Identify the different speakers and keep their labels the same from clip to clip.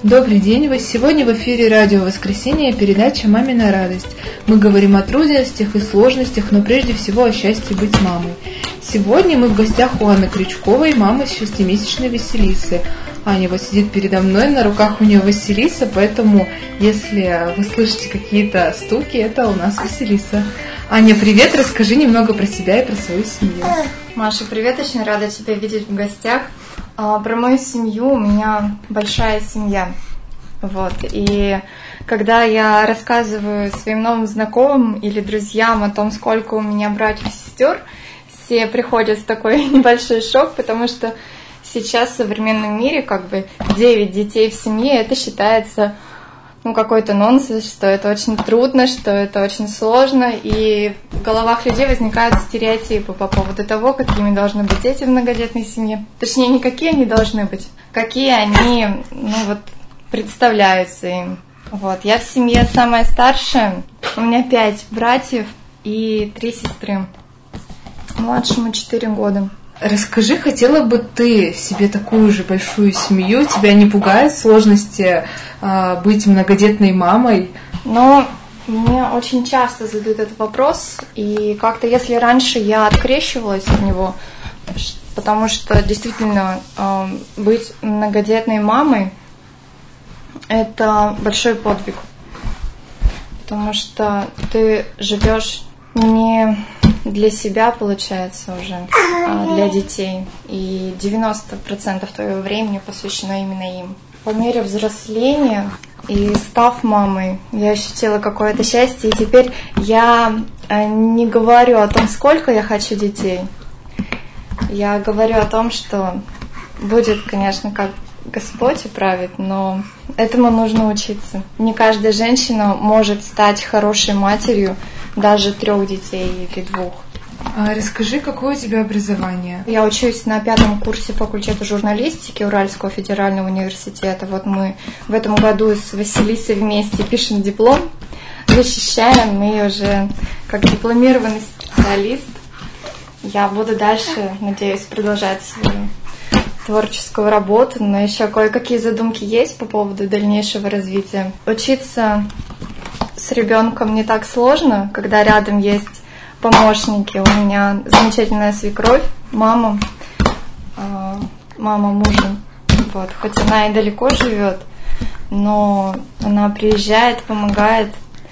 Speaker 1: Добрый день! Сегодня в эфире радио «Воскресенье» передача «Мамина радость». Мы говорим о трудностях и сложностях, но прежде всего о счастье быть мамой. Сегодня мы в гостях у Анны Крючковой, мамы 6-месячной Василисы. Аня вот сидит передо мной, на руках у нее Василиса, поэтому если вы слышите какие-то стуки, это у нас Василиса. Аня, привет! Расскажи немного про себя и про свою семью.
Speaker 2: Маша, привет! Очень рада тебя видеть в гостях. Про мою семью, у меня большая семья. И когда я рассказываю своим новым знакомым или друзьям о том, сколько у меня братьев и сестер, все приходят в такой небольшой шок, потому что сейчас в современном мире 9 детей в семье, это считается какой-то нонсенс, что это очень трудно, что это очень сложно, и в головах людей возникают стереотипы по поводу того, какими должны быть дети в многодетной семье. Точнее, не какие они должны быть, какие они представляются им. Я в семье самая старшая, у меня 5 братьев и 3 сестры, младшему 4 года.
Speaker 1: Расскажи, хотела бы ты себе такую же большую семью? Тебя не пугают сложности быть многодетной мамой?
Speaker 2: Мне очень часто задают этот вопрос, и как-то если раньше я открещивалась от него, потому что действительно быть многодетной мамой – это большой подвиг, потому что ты живешь не для себя, получается, уже, а для детей. И 90% твоего времени посвящено именно им. По мере взросления и став мамой, я ощутила какое-то счастье. И теперь я не говорю о том, сколько я хочу детей. Я говорю о том, что будет, конечно, как Господь управит, но этому нужно учиться. Не каждая женщина может стать хорошей матерью даже 3 детей или 2.
Speaker 1: Расскажи, какое у тебя образование?
Speaker 2: Я учусь на 5 курсе факультета журналистики Уральского федерального университета. Мы в этом году с Василисой вместе пишем диплом, защищаем, мы уже как дипломированный специалист. Я буду дальше, надеюсь, продолжать свою творческую работу, но еще кое-какие задумки есть по поводу дальнейшего развития. Учиться с ребенком не так сложно, когда рядом есть помощники. У меня замечательная свекровь, мама мужа. Хоть она и далеко живет, но она приезжает, помогает.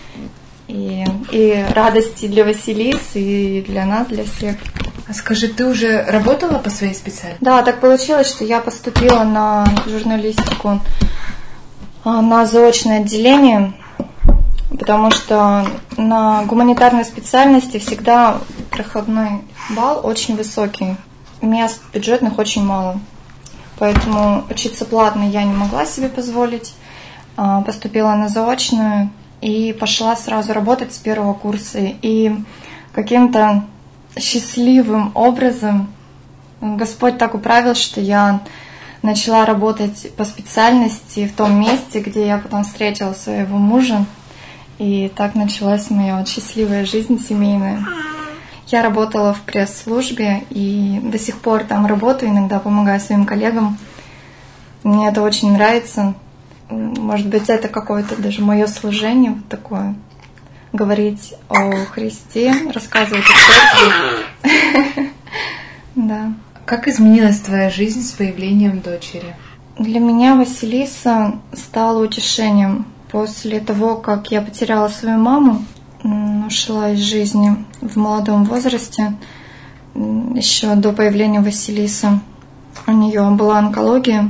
Speaker 2: И радости для Василисы, и для нас, для всех.
Speaker 1: А скажи, ты уже работала по своей специальности?
Speaker 2: Да, так получилось, что я поступила на журналистику, на заочное отделение, потому что на гуманитарной специальности всегда проходной балл очень высокий, мест бюджетных очень мало. Поэтому учиться платно я не могла себе позволить. Поступила на заочную и пошла сразу работать с 1 курса. И каким-то счастливым образом Господь так управил, что я начала работать по специальности в том месте, где я потом встретила своего мужа. И так началась моя счастливая жизнь семейная. Я работала в пресс-службе и до сих пор там работаю, иногда помогаю своим коллегам. Мне это очень нравится. Может быть, это какое-то даже мое служение такое. Говорить о Христе, рассказывать о церкви. Да.
Speaker 1: Как изменилась твоя жизнь с появлением дочери?
Speaker 2: Для меня Василиса стала утешением. После того, как я потеряла свою маму, ушла из жизни в молодом возрасте, еще до появления Василисы, у нее была онкология.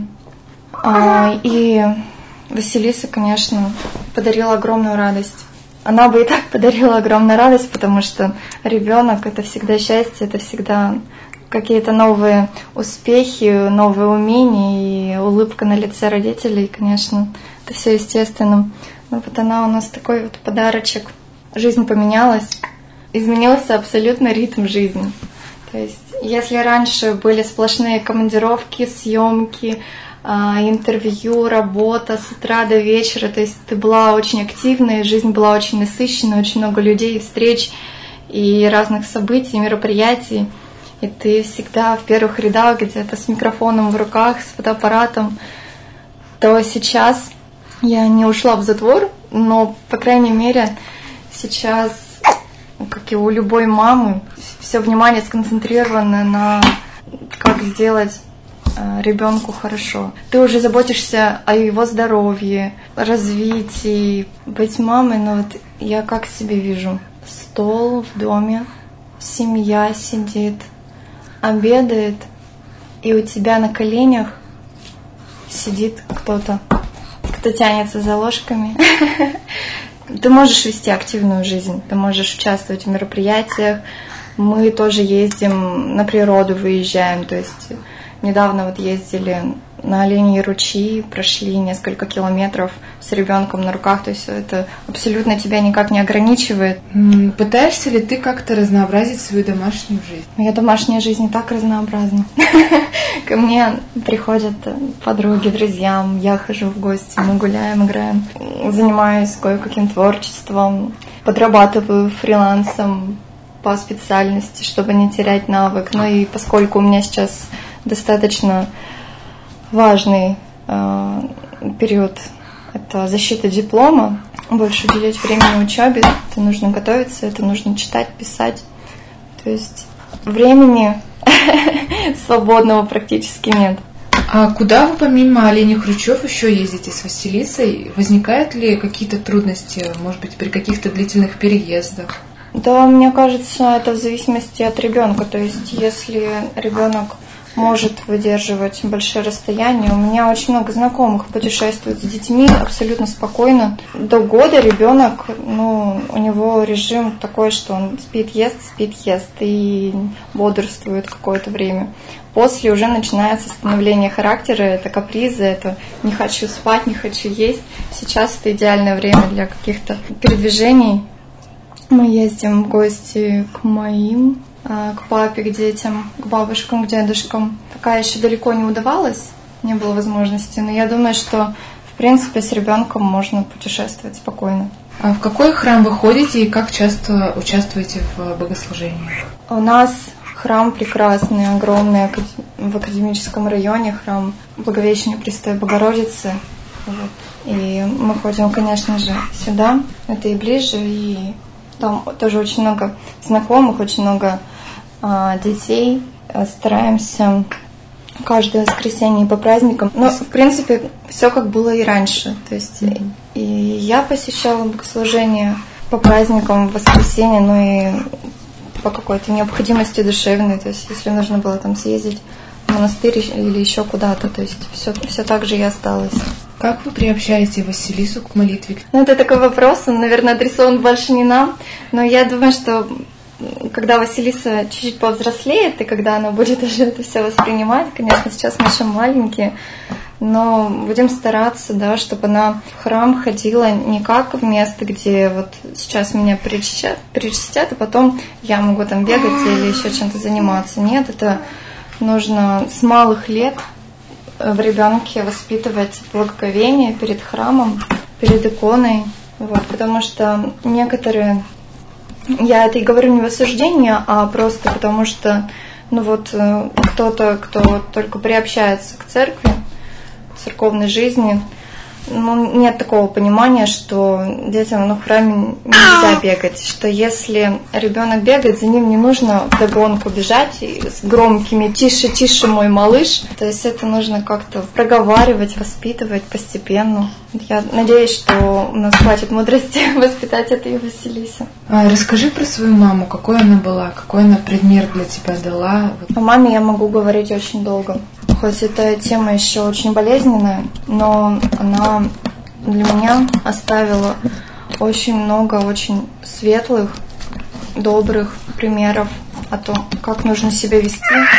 Speaker 2: И Василиса, конечно, подарила огромную радость. Она бы и так подарила огромную радость, потому что ребенок — это всегда счастье, это всегда какие-то новые успехи, новые умения и улыбка на лице родителей, конечно, это все естественно. Но она у нас такой подарочек. Жизнь поменялась, изменился абсолютно ритм жизни. То есть, если раньше были сплошные командировки, съемки, интервью, работа с утра до вечера, то есть ты была очень активной, жизнь была очень насыщенная, очень много людей, встреч и разных событий, мероприятий. И ты всегда в первых рядах где-то с микрофоном в руках, с фотоаппаратом. то сейчас я не ушла в затвор, но, по крайней мере, сейчас, как и у любой мамы, все внимание сконцентрировано на как сделать ребенку хорошо. Ты уже заботишься о его здоровье, развитии. Быть мамой, но вот я как себе вижу. Стол в доме, семья сидит, обедает, и у тебя на коленях сидит кто-то, кто тянется за ложками. Ты можешь вести активную жизнь, ты можешь участвовать в мероприятиях. Мы тоже ездим на природу, выезжаем. То есть недавно вот ездили на Оленьи ручьи, прошли несколько километров с ребенком на руках. То есть это абсолютно тебя никак не ограничивает.
Speaker 1: Пытаешься ли ты как-то разнообразить свою домашнюю жизнь?
Speaker 2: Моя домашняя жизнь так разнообразна. Ко мне приходят подруги, друзья, я хожу в гости, мы гуляем, играем. Занимаюсь кое-каким творчеством, подрабатываю фрилансом по специальности, чтобы не терять навык. Ну и поскольку у меня сейчас достаточно важный период, это защита диплома, больше уделять времени учебе, это нужно готовиться, это нужно читать, писать. То есть времени свободного практически нет.
Speaker 1: А куда вы помимо Оленьих ручьев еще ездите с Василисой? Возникают ли какие-то трудности, может быть, при каких-то длительных переездах?
Speaker 2: Да, мне кажется, это в зависимости от ребенка. То есть, если ребенок может выдерживать большие расстояния. У меня очень много знакомых путешествуют с детьми абсолютно спокойно. До года ребенок, у него режим такой, что он спит, ест и бодрствует какое-то время. После уже начинается становление характера, это капризы, это не хочу спать, не хочу есть. Сейчас это идеальное время для каких-то передвижений. Мы ездим в гости к моим, к папе, к детям, к бабушкам, к дедушкам. Пока еще далеко не удавалось, не было возможности, но я думаю, что в принципе с ребенком можно путешествовать спокойно.
Speaker 1: А в какой храм вы ходите и как часто участвуете в богослужении?
Speaker 2: У нас храм прекрасный, огромный, в академическом районе, храм Благовещения Пресвятой Богородицы. Вот. И мы ходим, конечно же, сюда, это и ближе, и там тоже очень много знакомых, очень много детей. Стараемся каждое воскресенье по праздникам. Но, в принципе, все как было и раньше. То есть и я посещала богослужение по праздникам в воскресенье, и по какой-то необходимости душевной. То есть если нужно было там съездить в монастырь или еще куда-то, то есть все так же и осталось.
Speaker 1: Как вы приобщаете Василису к молитве?
Speaker 2: Это такой вопрос, он, наверное, адресован больше не нам, но я думаю, что когда Василиса чуть-чуть повзрослеет, и когда она будет уже это все воспринимать, конечно, сейчас мы еще маленькие, но будем стараться, да, чтобы она в храм ходила не как в место, где вот сейчас меня причастят, а потом я могу там бегать или еще чем-то заниматься. Нет, это нужно с малых лет в ребенке воспитывать благоговение перед храмом, перед иконой, вот, потому что некоторые, я это и говорю не в осуждении, а просто потому что, кто-то, кто только приобщается к церкви, к церковной жизни, нет такого понимания, что детям в храме нельзя бегать, что если ребенок бегает, за ним не нужно вдогонку бежать с громкими «тише, тише, мой малыш». То есть это нужно как-то проговаривать, воспитывать постепенно. Я надеюсь, что у нас хватит мудрости воспитать это и Василисе.
Speaker 1: Расскажи про свою маму, какой она была, какой она предмет для тебя дала.
Speaker 2: О маме я могу говорить очень долго. Хоть эта тема еще очень болезненная, но она для меня оставила очень много очень светлых, добрых примеров о том, как нужно себя вести,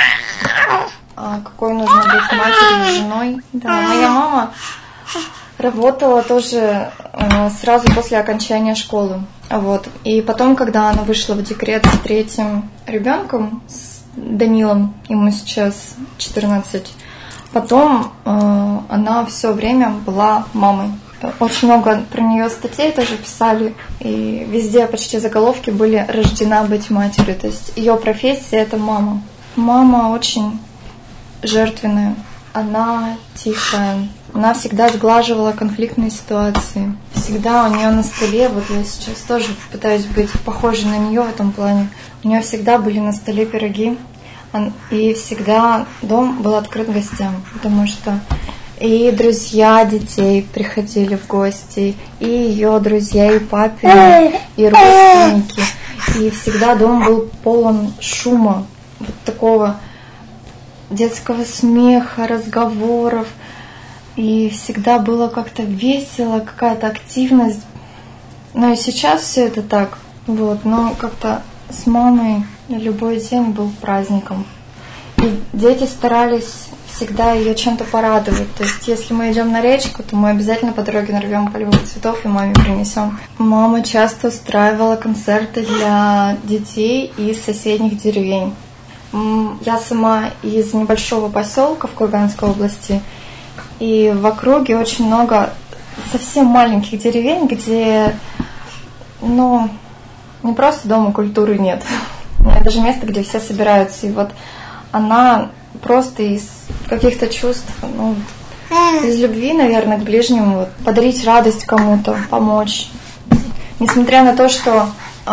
Speaker 2: какой нужно быть матерью и женой. Да, моя мама работала тоже сразу после окончания школы. Вот. И потом, когда она вышла в декрет с третьим ребенком, с Данилом, ему сейчас 14. Потом она все время была мамой. Очень много про нее статей тоже писали, и везде почти заголовки были «Рождена быть матерью». То есть ее профессия – это мама. Мама очень жертвенная, она тихая, Она всегда сглаживала конфликтные ситуации. Всегда у нее на столе, вот я сейчас тоже пытаюсь быть похожей на нее в этом плане, у нее всегда были на столе пироги, и всегда дом был открыт гостям, потому что и друзья детей приходили в гости, и ее друзья, и папины, и родственники. И всегда дом был полон шума, вот такого детского смеха, разговоров. И всегда было как-то весело, какая-то активность. Но и сейчас все это так. Вот, но как-то с мамой любой день был праздником. И дети старались всегда ее чем-то порадовать. То есть, если мы идем на речку, то мы обязательно по дороге нарвем полевых цветов и маме принесем. Мама часто устраивала концерты для детей из соседних деревень. Я сама из небольшого поселка в Курганской области, и в округе очень много совсем маленьких деревень, где, не просто дома культуры нет, даже место, где все собираются. И вот она просто из каких-то чувств, из любви, наверное, к ближнему, вот, подарить радость кому-то, помочь. Несмотря на то, что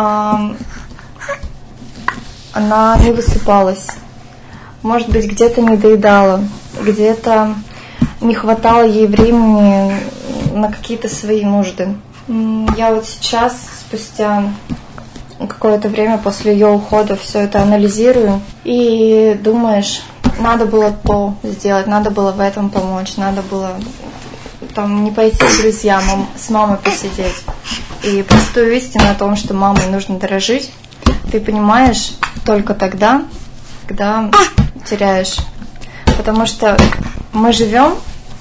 Speaker 2: она не высыпалась, может быть, где-то не доедала, где-то не хватало ей времени на какие-то свои нужды. Я вот сейчас, спустя какое-то время после ее ухода, все это анализирую и думаешь, надо было то сделать, надо было в этом помочь, надо было не пойти к друзьям, с мамой посидеть. И простую истину о том, что мамой нужно дорожить, ты понимаешь только тогда, когда теряешь. Потому что мы живем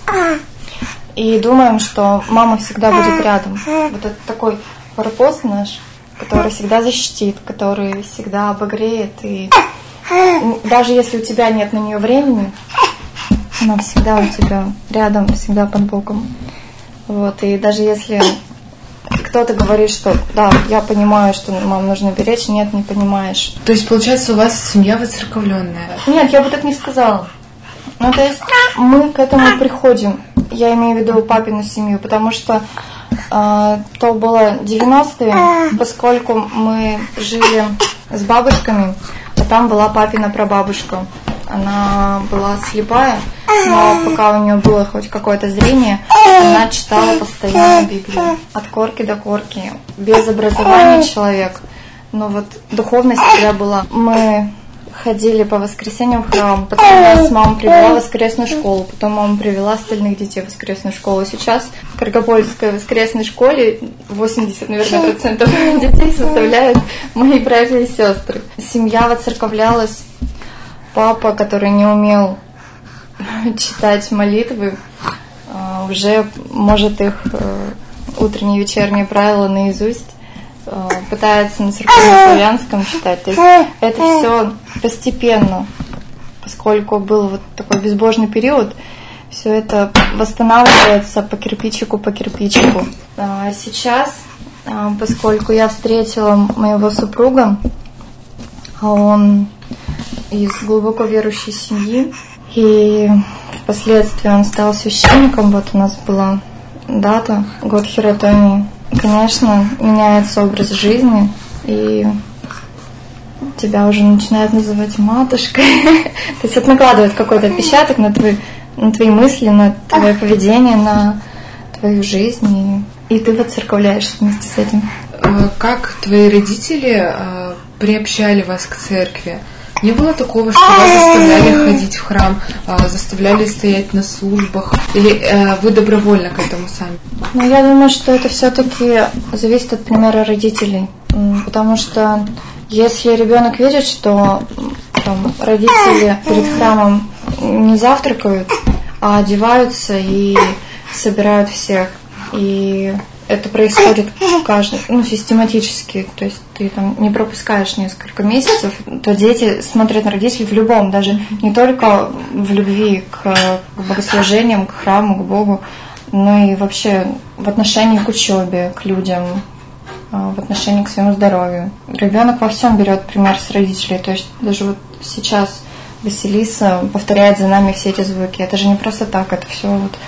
Speaker 2: и думаем, что мама всегда будет рядом. Вот это такой форпост наш, который всегда защитит, который всегда обогреет. И даже если у тебя нет на нее времени, она всегда у тебя рядом, всегда под боком. Вот. И даже если кто-то говорит, что да, я понимаю, что маму нужно беречь, нет, не понимаешь.
Speaker 1: То есть, получается, у вас семья воцерковленная?
Speaker 2: Нет, я бы так не сказала. То есть мы к этому приходим. Я имею в виду папину семью, потому что то было 90-е, поскольку мы жили с бабушками, а там была папина прабабушка. Она была слепая, но пока у нее было хоть какое-то зрение, она читала постоянно Библию. От корки до корки. Без образования человек. Но вот духовность всегда была. Мы ходили по воскресеньям в храм, потом нас мама привела в воскресную школу, потом мама привела остальных детей в воскресную школу. Сейчас в Каргопольской воскресной школе 80, наверное, процентов детей составляют мои братья и сестры. Семья воцерковлялась. Папа, который не умел читать молитвы, уже может их утренние и вечерние правила наизусть, пытается на церковно-славянском читать. То есть это все постепенно, поскольку был вот такой безбожный период, все это восстанавливается по кирпичику. Сейчас, поскольку я встретила моего супруга, он из глубоко верующей семьи, и впоследствии он стал священником. Вот у нас была дата, год Хиротонии. Конечно, меняется образ жизни, и тебя уже начинают называть матушкой. То есть это накладывает какой-то отпечаток на твои мысли, на твое поведение, на твою жизнь, и ты воцерковляешься вместе с этим.
Speaker 1: Как твои родители приобщали вас к церкви? Не было такого, что вас заставляли ходить в храм, заставляли стоять на службах, или вы добровольно к этому сами?
Speaker 2: Я думаю, что это все-таки зависит от примера родителей, потому что если ребенок видит, что родители перед храмом не завтракают, а одеваются и собирают всех, и это происходит систематически, то есть ты не пропускаешь несколько месяцев, то дети смотрят на родителей в любом, даже не только в любви к богослужениям, к храму, к Богу, но и вообще в отношении к учебе, к людям, в отношении к своему здоровью. Ребенок во всем берет пример с родителей, то есть даже вот сейчас Василиса повторяет за нами все эти звуки. Это же не просто так, это все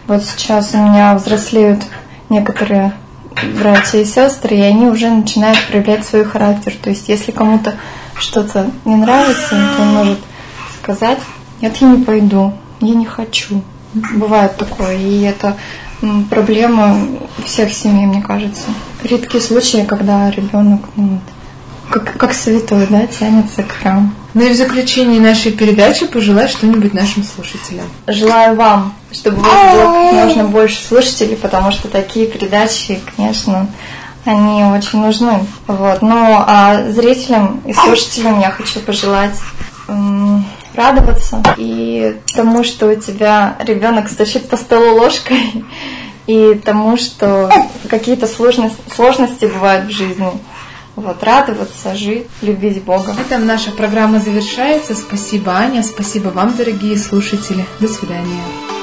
Speaker 2: Вот сейчас у меня взрослеют некоторые братья и сестры, и они уже начинают проявлять свой характер. То есть если кому-то что-то не нравится, то он может сказать: нет, я не пойду, я не хочу. Бывает такое, и это проблема всех семей, мне кажется. Редкие случаи, когда ребенок, как святой, да, тянется к храму.
Speaker 1: Ну и в заключении нашей передачи пожелай что-нибудь нашим слушателям.
Speaker 2: Желаю вам, чтобы у вас было как можно больше слушателей, потому что такие передачи, конечно, они очень нужны. Вот. Ну а зрителям и слушателям я хочу пожелать радоваться и тому, что у тебя ребенок стучит по столу ложкой, и тому, что какие-то сложности бывают в жизни. Вот, радоваться, жить, любить Бога.
Speaker 1: На этом наша программа завершается. Спасибо, Аня. Спасибо вам, дорогие слушатели. До свидания.